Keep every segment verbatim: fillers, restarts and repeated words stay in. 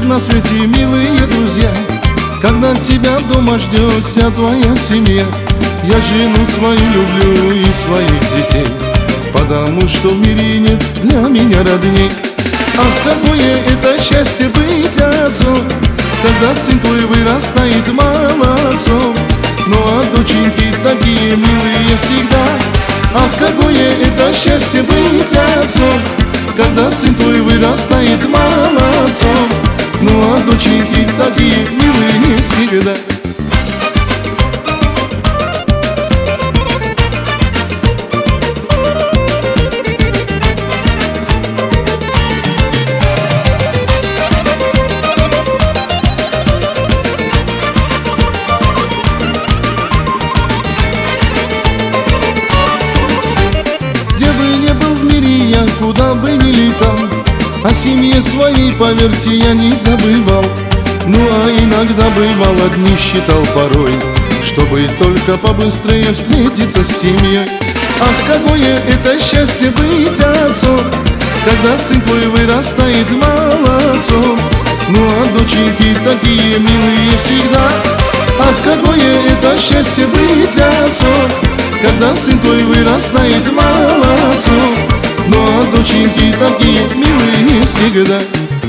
на свете милые друзья, когда тебя дома ждет вся твоя семья. Я жену свою люблю и своих детей, потому что в мире нет для меня родней. Ах, какое это счастье быть отцом, когда сын твой вырастает молодцом. Ну а доченьки такие милые всегда. Ах, какое это счастье быть отцом, когда сын твой вырастает молодцом. Ну а доченьки такие милые всегда. Куда бы ни летал, о семье своей, поверьте, я не забывал. Ну а иногда бывало дни считал порой, чтобы только побыстрее встретиться с семьей. Ах, какое это счастье быть отцом, когда сын твой вырастает молодцом. Ну а доченьки такие милые всегда. Ах, какое это счастье быть отцом, когда сын твой вырастает молодцом. Ну а доченьки такие милые всегда.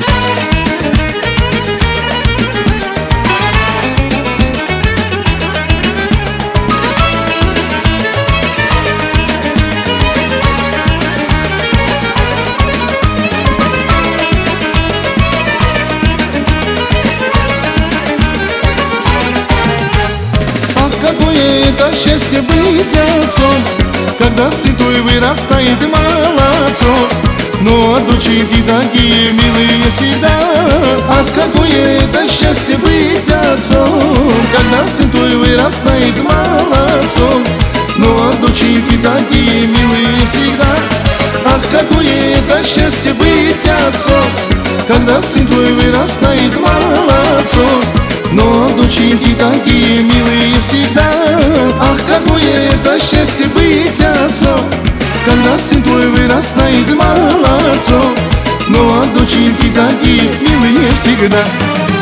Ах, какое это счастье быть отцом, когда сын твой вырастает молодцом. Ну а доченьки такие милые всегда. Ах, какое это счастье быть отцом, когда сын твой вырастает молодцом. Ну а доченьки такие милые всегда. Ах, какое это счастье быть отцом, когда сын твой вырастает молодцом. Ну а доченьки такие милые всегда. Ах, какое это счастье быть отцом, когда сын твой вырастает молодцом. Ну а доченьки такие милые всегда.